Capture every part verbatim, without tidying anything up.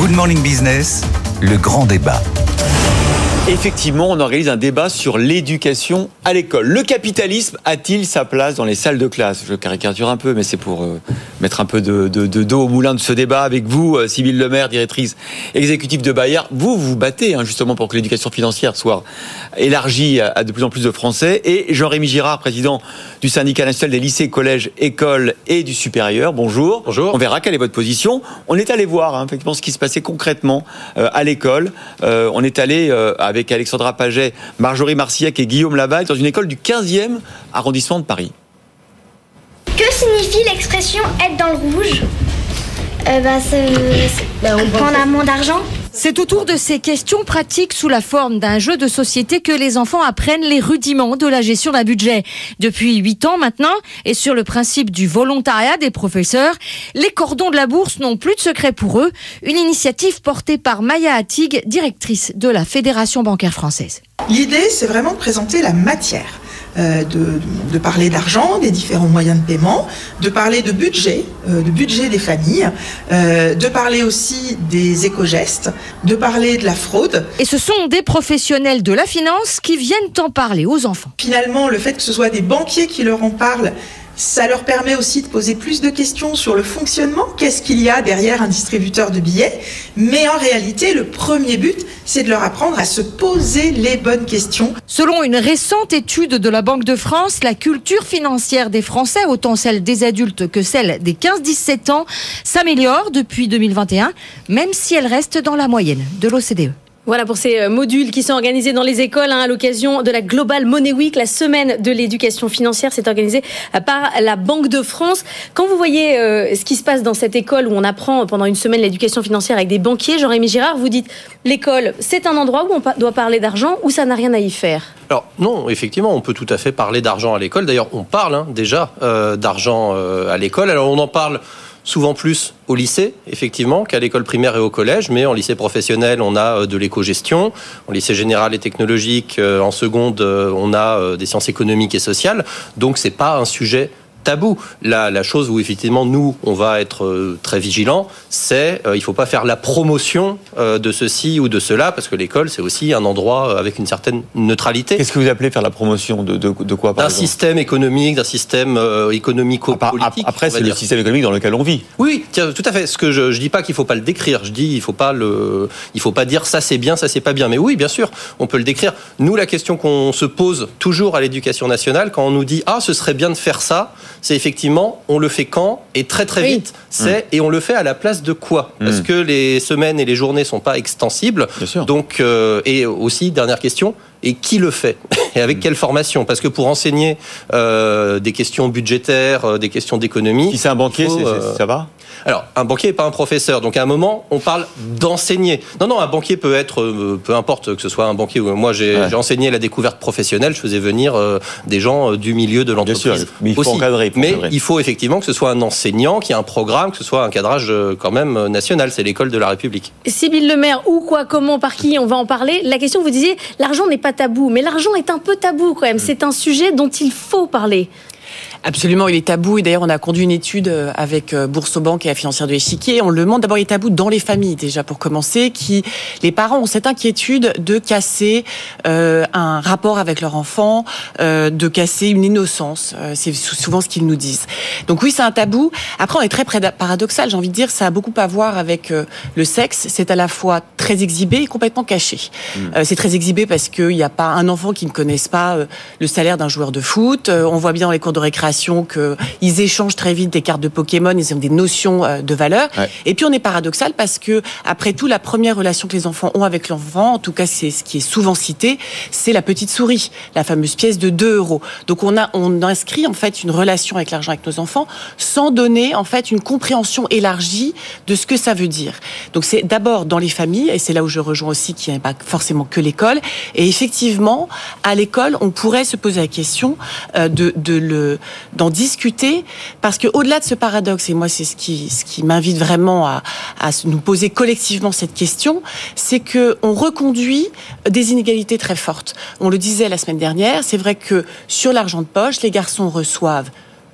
Good Morning Business, le grand débat. Effectivement, on organise un débat sur l'éducation à l'école. Le capitalisme a-t-il sa place dans les salles de classe ? Je caricature un peu, mais c'est pour euh, mettre un peu de, de, de d'eau au moulin de ce débat avec vous, euh, Sybille Lemaire, directrice exécutive de Bayer. Vous, vous vous battez hein, justement pour que l'éducation financière soit élargie à, à de plus en plus de Français. Et Jean-Rémy Girard, président du syndicat national des lycées, collèges, écoles et du supérieur. Bonjour. Bonjour. On verra quelle est votre position. On est allé voir hein, effectivement ce qui se passait concrètement euh, à l'école. Euh, on est allé euh, avec avec Alexandra Paget, Marjorie Marcillac et Guillaume Laval dans une école du quinzième arrondissement de Paris. Que signifie l'expression être dans le rouge ? euh, bah, c'est, c'est bah, on prend un amende d'argent. C'est autour de ces questions pratiques sous la forme d'un jeu de société que les enfants apprennent les rudiments de la gestion d'un budget. Depuis huit ans maintenant, et sur le principe du volontariat des professeurs, les cordons de la bourse n'ont plus de secret pour eux. Une initiative portée par Maya Attig, directrice de la Fédération bancaire française. L'idée, c'est vraiment de présenter la matière. Euh, de, de parler d'argent, des différents moyens de paiement, de parler de budget, euh, de budget des familles, euh, de parler aussi des éco-gestes, de parler de la fraude. Et ce sont des professionnels de la finance qui viennent en parler aux enfants. Finalement, le fait que ce soit des banquiers qui leur en parlent, ça leur permet aussi de poser plus de questions sur le fonctionnement. Qu'est-ce qu'il y a derrière un distributeur de billets ? Mais en réalité, le premier but, c'est de leur apprendre à se poser les bonnes questions. Selon une récente étude de la Banque de France, la culture financière des Français, autant celle des adultes que celle des quinze dix-sept ans, s'améliore depuis deux mille vingt et un, même si elle reste dans la moyenne de l'O C D E. Voilà pour ces modules qui sont organisés dans les écoles hein, à l'occasion de la Global Money Week, la semaine de l'éducation financière. C'est organisé par la Banque de France. Quand vous voyez euh, ce qui se passe dans cette école où on apprend pendant une semaine l'éducation financière avec des banquiers, Jean-Rémy Girard, vous dites l'école, c'est un endroit où on doit parler d'argent ou ça n'a rien à y faire ? Alors non, effectivement, on peut tout à fait parler d'argent à l'école. D'ailleurs, on parle hein, déjà euh, d'argent euh, à l'école. Alors on en parle souvent plus au lycée, effectivement, qu'à l'école primaire et au collège, mais en lycée professionnel, on a de l'éco-gestion, en lycée général et technologique, en seconde, on a des sciences économiques et sociales, donc c'est pas un sujet tabou. La, la chose où effectivement nous on va être euh, très vigilants, c'est euh, il faut pas faire la promotion euh, de ceci ou de cela, parce que l'école c'est aussi un endroit avec une certaine neutralité. Qu'est-ce que vous appelez faire la promotion de, de, de quoi par D'un exemple ? système économique, d'un système euh, économico-politique. Après c'est le dire. Système économique dans lequel on vit. Oui, tiens, tout à fait. Ce que je, je dis pas qu'il faut pas le décrire. Je dis il faut pas le, il faut pas dire ça c'est bien, ça c'est pas bien. Mais oui, bien sûr, on peut le décrire. Nous, la question qu'on se pose toujours à l'éducation nationale quand on nous dit ah ce serait bien de faire ça, c'est effectivement, on le fait quand et très très oui. vite. C'est, mmh. Et on le fait à la place de quoi ? Parce mmh. que les semaines et les journées sont pas extensibles. Bien sûr. Donc, euh, et aussi, dernière question, et qui le fait ? Et avec mmh. quelle formation ? Parce que pour enseigner euh, des questions budgétaires, euh, des questions d'économie... Si c'est un banquier, faut, c'est, euh... ça va ? Alors, un banquier n'est pas un professeur, donc à un moment, on parle d'enseigner. Non, non, un banquier peut être, euh, peu importe que ce soit un banquier ou moi, j'ai, ouais. j'ai enseigné la découverte professionnelle, je faisais venir euh, des gens euh, du milieu de l'entreprise. Bien sûr, mais il faut aussi. encadrer. Il faut mais encadrer. Il faut effectivement que ce soit un enseignant, qui ait un programme, que ce soit un cadrage euh, quand même national. C'est l'école de la République. Sybille Lemaire, où, quoi, comment, par qui, on va en parler. La question, vous disiez, l'argent n'est pas tabou, mais l'argent est un peu tabou quand même. Mmh. C'est un sujet dont il faut parler. Absolument, il est tabou. Et d'ailleurs, on a conduit une étude avec Boursorama et la financière de l'échiquier. On le demande d'abord, il est tabou dans les familles, déjà, pour commencer. Qui, les parents ont cette inquiétude de casser euh, un rapport avec leur enfant, euh, de casser une innocence. Euh, c'est souvent ce qu'ils nous disent. Donc oui, c'est un tabou. Après, on est très paradoxal, j'ai envie de dire. Ça a beaucoup à voir avec euh, le sexe. C'est à la fois très exhibé et complètement caché. Mmh. Euh, c'est très exhibé parce qu'il n'y a pas un enfant qui ne connaisse pas euh, le salaire d'un joueur de foot. Euh, on voit bien dans les cours de récréation qu'ils échangent très vite des cartes de Pokémon, ils ont des notions de valeur. Ouais. Et puis on est paradoxal parce que, après tout, la première relation que les enfants ont avec l'enfant, en tout cas c'est ce qui est souvent cité, c'est la petite souris, la fameuse pièce de deux euros. Donc on a, on inscrit en fait une relation avec l'argent avec nos enfants sans donner en fait une compréhension élargie de ce que ça veut dire. Donc c'est d'abord dans les familles, et c'est là où je rejoins aussi qu'il n'y a pas forcément que l'école. Et effectivement, à l'école, on pourrait se poser la question euh, de, de le d'en discuter, parce que au-delà de ce paradoxe, et moi c'est ce qui ce qui m'invite vraiment à, à nous poser collectivement cette question, c'est que on reconduit des inégalités très fortes. On le disait la semaine dernière, c'est vrai que sur l'argent de poche, les garçons reçoivent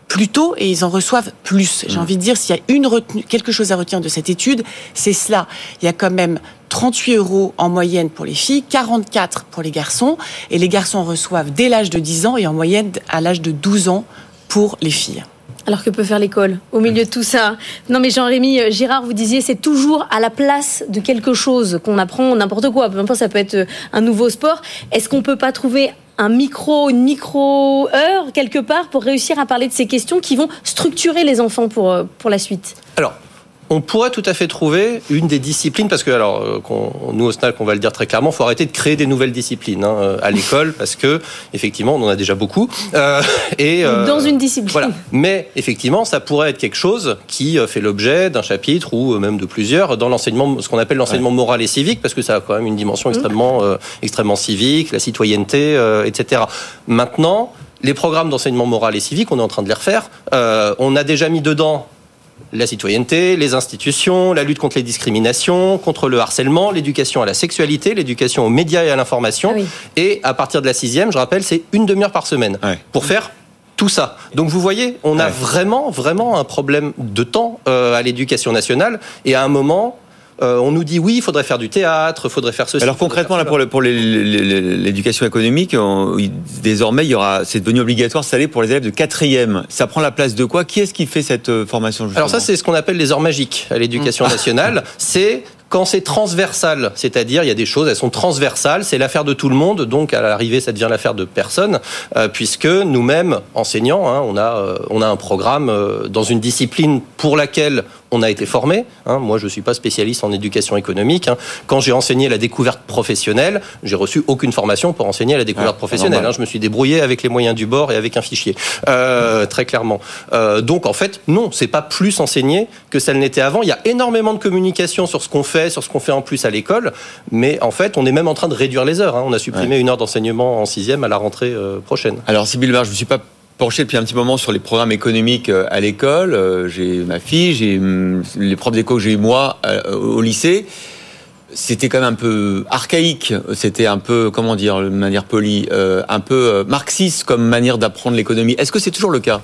plus tôt et ils en reçoivent plus. J'ai envie de dire, s'il y a une retenue, quelque chose à retenir de cette étude, c'est cela. Il y a quand même trente-huit euros en moyenne pour les filles, quarante-quatre pour les garçons, et les garçons reçoivent dès l'âge de dix ans et en moyenne à l'âge de douze ans pour les filles. Alors que peut faire l'école au milieu de tout ça? Non mais Jean-Rémy Girard, vous disiez c'est toujours à la place de quelque chose qu'on apprend, n'importe quoi. Peu importe, ça peut être un nouveau sport. Est-ce qu'on peut pas trouver un micro, une micro-heure quelque part pour réussir à parler de ces questions qui vont structurer les enfants pour, pour la suite? Alors, on pourrait tout à fait trouver une des disciplines, parce que alors, qu'on, nous au S N A L, on va le dire très clairement, il faut arrêter de créer des nouvelles disciplines hein, à l'école, parce que effectivement, on en a déjà beaucoup. Euh, et euh, dans une discipline. Voilà. Mais effectivement, ça pourrait être quelque chose qui fait l'objet d'un chapitre ou même de plusieurs dans l'enseignement, ce qu'on appelle l'enseignement ouais. moral et civique, parce que ça a quand même une dimension extrêmement, euh, extrêmement civique, la citoyenneté, euh, et cetera. Maintenant, les programmes d'enseignement moral et civique, on est en train de les refaire. Euh, on a déjà mis dedans la citoyenneté, les institutions, la lutte contre les discriminations, contre le harcèlement, l'éducation à la sexualité, l'éducation aux médias et à l'information. Ah oui. Et à partir de la sixième, je rappelle, c'est une demi-heure par semaine ouais. pour faire tout ça. Donc vous voyez, on a ouais. vraiment, vraiment un problème de temps euh, à l'éducation nationale. Et à un moment, euh, on nous dit oui, il faudrait faire du théâtre, il faudrait faire ceci. Alors concrètement, là, pour, le, pour les, les, l'éducation économique, on, désormais, il y aura, c'est devenu obligatoire cette année pour les élèves de quatrième. Ça prend la place de quoi? Qui est-ce qui fait cette formation justement? Alors ça, c'est ce qu'on appelle les heures magiques à l'éducation nationale. C'est quand c'est transversal, c'est-à-dire il y a des choses, elles sont transversales, c'est l'affaire de tout le monde, donc à l'arrivée ça devient l'affaire de personne, euh, puisque nous-mêmes, enseignants, hein, on, a, euh, on a un programme euh, dans une discipline pour laquelle on a été formé. Hein. Moi, je ne suis pas spécialiste en éducation économique. Hein. Quand j'ai enseigné la découverte professionnelle, j'ai reçu aucune formation pour enseigner la découverte ah, professionnelle. Hein. Je me suis débrouillé avec les moyens du bord et avec un fichier, euh, très clairement. Euh, donc, en fait, non, c'est pas plus enseigné que ça ne l'était avant. Il y a énormément de communication sur ce qu'on fait, sur ce qu'on fait en plus à l'école, mais en fait, on est même en train de réduire les heures. Hein. On a supprimé ouais. une heure d'enseignement en sixième à la rentrée euh, prochaine. Alors, Sybille Lebar, je ne suis pas penché depuis un petit moment sur les programmes économiques à l'école. J'ai ma fille, j'ai les profs d'éco que j'ai eu moi au lycée. C'était quand même un peu archaïque. C'était un peu, comment dire, de manière polie, un peu marxiste comme manière d'apprendre l'économie. Est-ce que c'est toujours le cas?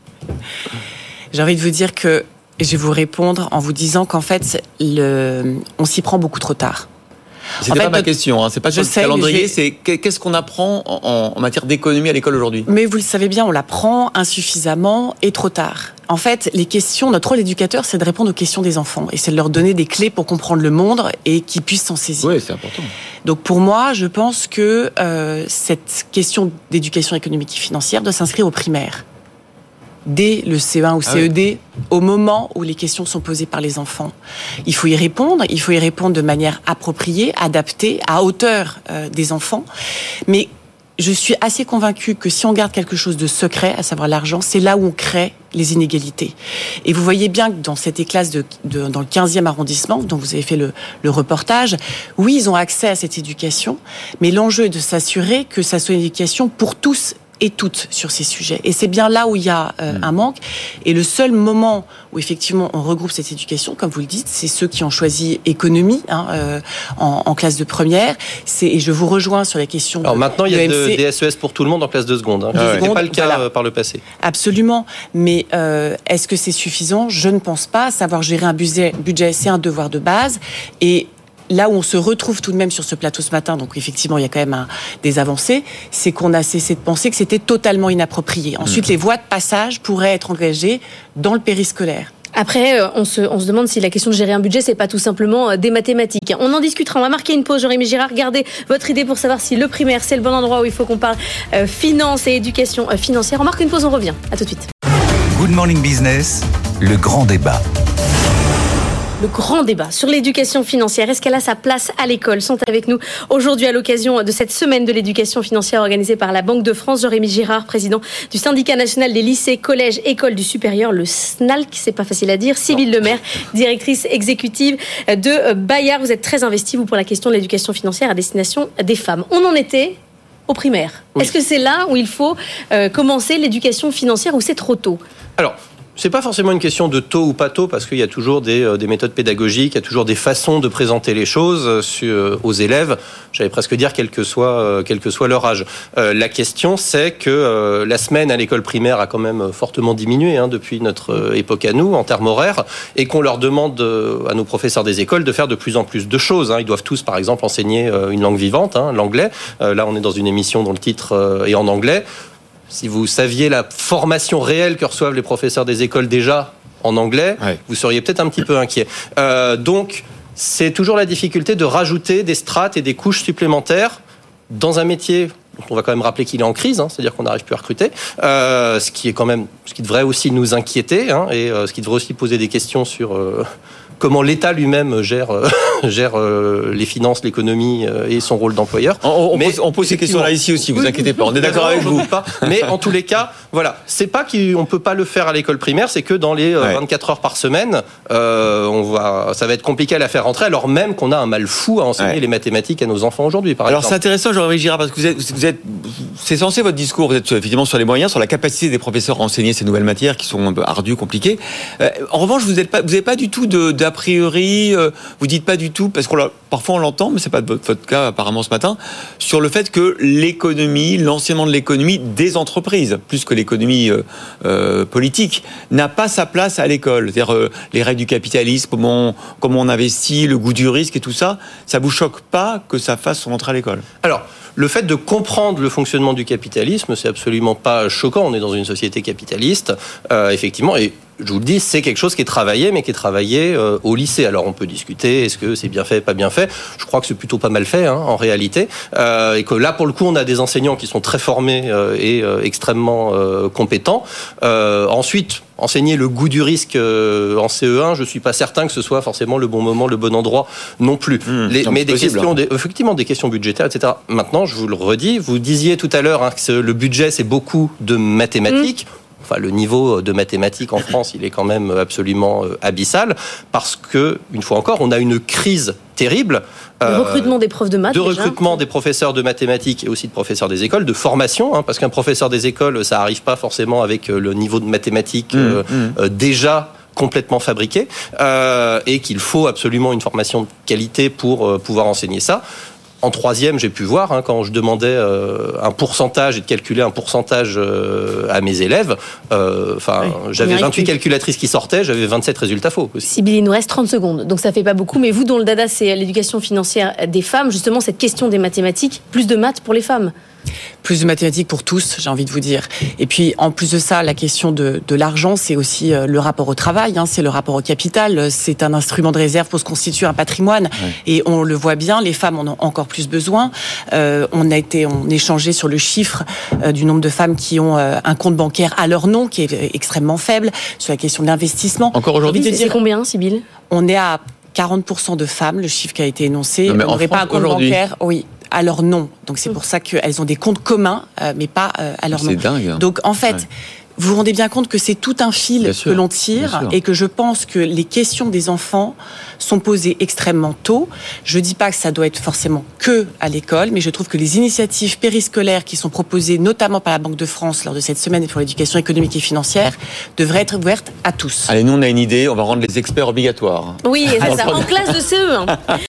J'ai envie de vous dire que je vais vous répondre en vous disant qu'en fait, le, on s'y prend beaucoup trop tard. C'était en fait, pas ma question, hein. C'est pas sur le sais, calendrier, vais... c'est qu'est-ce qu'on apprend en, en matière d'économie à l'école aujourd'hui? Mais vous le savez bien, on l'apprend insuffisamment et trop tard. En fait, les questions, notre rôle d'éducateur, c'est de répondre aux questions des enfants et c'est de leur donner des clés pour comprendre le monde et qu'ils puissent s'en saisir. Oui, c'est important. Donc pour moi, je pense que euh, cette question d'éducation économique et financière doit s'inscrire au primaire. Dès le C E un ou C E D, ah oui. au moment où les questions sont posées par les enfants. Il faut y répondre, il faut y répondre de manière appropriée, adaptée, à hauteur euh, des enfants. Mais je suis assez convaincue que si on garde quelque chose de secret, à savoir l'argent, c'est là où on crée les inégalités. Et vous voyez bien que dans cette classe de, de, dans le quinzième arrondissement, dont vous avez fait le, le reportage, oui, ils ont accès à cette éducation, mais l'enjeu est de s'assurer que ça soit une éducation pour tous et toutes sur ces sujets. Et c'est bien là où il y a euh, un manque. Et le seul moment où effectivement on regroupe cette éducation, comme vous le dites, c'est ceux qui ont choisi économie hein, euh, en, en classe de première. C'est, et je vous rejoins sur la question. Alors de, maintenant, il y a de, des S E S pour tout le monde en classe de seconde. Hein. Ah ouais. Ce n'était pas le cas voilà. par le passé. Absolument. Mais euh, est-ce que c'est suffisant? Je ne pense pas. Savoir gérer un budget, budget c'est un devoir de base. Et là où on se retrouve tout de même sur ce plateau ce matin, donc effectivement il y a quand même un, des avancées, c'est qu'on a cessé de penser que c'était totalement inapproprié. Ensuite, mmh. les voies de passage pourraient être engagées dans le périscolaire. Après, on se, on se demande si la question de gérer un budget, c'est pas tout simplement des mathématiques. On en discutera. On va marquer une pause. Jean-Rémy Girard, gardez votre idée pour savoir si le primaire, c'est le bon endroit où il faut qu'on parle euh, finance et éducation euh, financière. On marque une pause, on revient. À tout de suite. Good Morning Business, le grand débat. Le grand débat sur l'éducation financière. Est-ce qu'elle a sa place à l'école? Sont avec nous aujourd'hui à l'occasion de cette semaine de l'éducation financière organisée par la Banque de France. Jean-Rémy Girard, président du syndicat national des lycées, collèges, écoles du supérieur, le S N A L, c'est pas facile à dire. Sybille Lemer, directrice exécutive de Bayard. Vous êtes très investie, vous, pour la question de l'éducation financière à destination des femmes. On en était au primaire. Oui. Est-ce que c'est là où il faut euh, commencer l'éducation financière ou c'est trop tôt? Alors, C'est pas forcément une question de taux ou pas taux, parce qu'il y a toujours des, euh, des méthodes pédagogiques, il y a toujours des façons de présenter les choses euh, sur, euh, aux élèves, j'allais presque dire quel que soit, euh, quel que soit leur âge. Euh, la question, c'est que euh, la semaine à l'école primaire a quand même fortement diminué hein, depuis notre euh, époque à nous, en termes horaires, et qu'on leur demande euh, à nos professeurs des écoles de faire de plus en plus de choses. Hein. Ils doivent tous, par exemple, enseigner euh, une langue vivante, hein, l'anglais. Euh, là, on est dans une émission dont le titre euh, est en anglais. Si vous saviez la formation réelle que reçoivent les professeurs des écoles déjà en anglais, ouais. vous seriez peut-être un petit peu inquiet. Euh, donc, c'est toujours la difficulté de rajouter des strates et des couches supplémentaires dans un métier dont on va quand même rappeler qu'il est en crise, hein, c'est-à-dire qu'on n'arrive plus à recruter, euh, ce qui est quand même, ce qui devrait aussi nous inquiéter, hein, et euh, ce qui devrait aussi poser des questions sur euh, comment l'État lui-même gère, euh, gère euh, les finances, l'économie euh, et son rôle d'employeur. On, on, mais, pose, on pose ces questions-là ici aussi, vous oui, inquiétez pas, on est d'accord avec vous. Pas. Mais en tous les cas, voilà, c'est pas qu'on ne peut pas le faire à l'école primaire, c'est que dans les euh, ouais. vingt-quatre heures par semaine, euh, on va, ça va être compliqué à la faire rentrer, alors même qu'on a un mal fou à enseigner ouais. les mathématiques à nos enfants aujourd'hui, par alors exemple. C'est intéressant, Jean-Marie Girard, parce que vous êtes, vous êtes, c'est censé votre discours, vous êtes effectivement sur les moyens, sur la capacité des professeurs à enseigner ces nouvelles matières qui sont un peu ardues, compliquées. Euh, en revanche, vous n'avez pas, vous n'avez pas du tout de, d'a priori. Vous dites pas du tout, parce qu'on parfois on l'entend, mais c'est pas votre cas apparemment ce matin, sur le fait que l'économie, l'enseignement de l'économie des entreprises, plus que l'économie euh, euh, politique, n'a pas sa place à l'école. C'est-à-dire euh, les règles du capitalisme, comment on, comment on investit, le goût du risque et tout ça, ça vous choque pas que ça fasse son entrée à l'école? Alors, le fait de comprendre le fonctionnement du capitalisme, c'est absolument pas choquant. On est dans une société capitaliste, euh, effectivement, et je vous le dis, c'est quelque chose qui est travaillé, mais qui est travaillé euh, au lycée. Alors on peut discuter, est-ce que c'est bien fait, pas bien fait? Je crois que c'est plutôt pas mal fait, hein, en réalité. Euh, et que là, pour le coup, on a des enseignants qui sont très formés euh, et euh, extrêmement euh, compétents. Euh, ensuite, enseigner le goût du risque euh, en C E un, je suis pas certain que ce soit forcément le bon moment, le bon endroit non plus. Mmh, Les, mais des possible, questions, hein. des, effectivement, des questions budgétaires, et cetera. Maintenant, je vous le redis, vous disiez tout à l'heure hein, que le budget, c'est beaucoup de mathématiques. Mmh. Enfin, le niveau de mathématiques en France, il est quand même absolument abyssal, parce que, une fois encore, on a une crise terrible. De euh, recrutement des profs de maths. De déjà. recrutement des professeurs de mathématiques et aussi de professeurs des écoles, de formation, hein, parce qu'un professeur des écoles, ça n'arrive pas forcément avec le niveau de mathématiques mmh, euh, mmh. Euh, déjà complètement fabriqué, euh, et qu'il faut absolument une formation de qualité pour euh, pouvoir enseigner ça. En troisième, j'ai pu voir, hein, quand je demandais euh, un pourcentage et de calculer un pourcentage euh, à mes élèves, euh, enfin, oui, j'avais vingt-huit calculatrices qui sortaient, j'avais vingt-sept résultats faux. Sybille, il nous reste trente secondes, donc ça fait pas beaucoup, mais vous, dont le dada, c'est l'éducation financière des femmes, justement, cette question des mathématiques, plus de maths pour les femmes. Plus de mathématiques pour tous, j'ai envie de vous dire. Et puis, en plus de ça, la question de, de l'argent, c'est aussi euh, le rapport au travail, hein, c'est le rapport au capital. C'est un instrument de réserve pour se constituer un patrimoine. Ouais. Et on le voit bien, les femmes en ont encore plus besoin. Euh, on a été, on échangé sur le chiffre euh, du nombre de femmes qui ont euh, un compte bancaire à leur nom, qui est extrêmement faible, sur la question de l'investissement. Encore aujourd'hui, c'est, c'est combien, Sybille? On est à quarante pour cent de femmes, le chiffre qui a été énoncé. Non, on n'aurait pas un compte aujourd'hui. bancaire. Oui. À leur nom. Donc c'est pour ça qu'elles ont des comptes communs, euh, mais pas euh, à leur nom. C'est dingue. Hein. Donc en fait, ouais. vous vous rendez bien compte que c'est tout un fil que l'on tire et que je pense que les questions des enfants sont posées extrêmement tôt. Je ne dis pas que ça doit être forcément que à l'école, mais je trouve que les initiatives périscolaires qui sont proposées notamment par la Banque de France lors de cette semaine pour l'éducation économique et financière devraient être ouvertes à tous. Allez, nous on a une idée, on va rendre les experts obligatoires. Oui, c'est ça, en classe de C E un.